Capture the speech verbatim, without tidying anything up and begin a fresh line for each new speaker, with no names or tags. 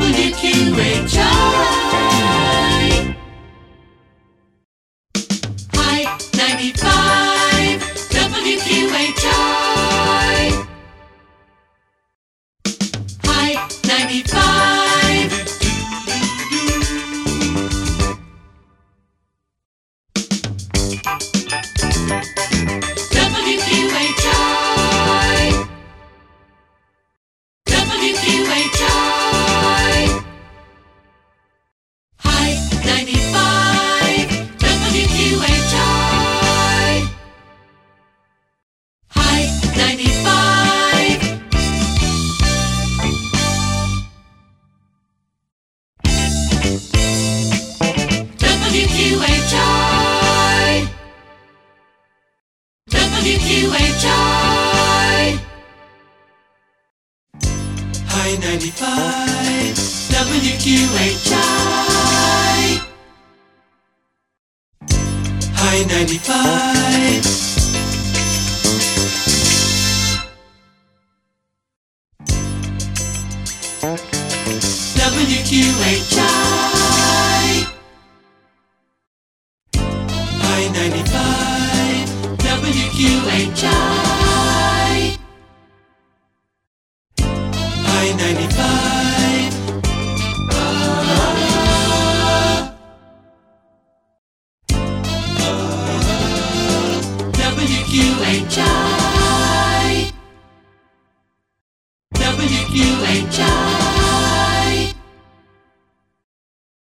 W Q H I. Hi ninety-five, W Q H I. Hi ninety-five. W Q H I. W Q H I. Hi ninety-five, W Q H I. Hi ninety-five. W Q H I. W Q H I. Hi ninety-five, W Q H I. Hi ninety-five. W Q H I. Hi ninety-five, W Q H I. Hi ninety-five. W Q H I.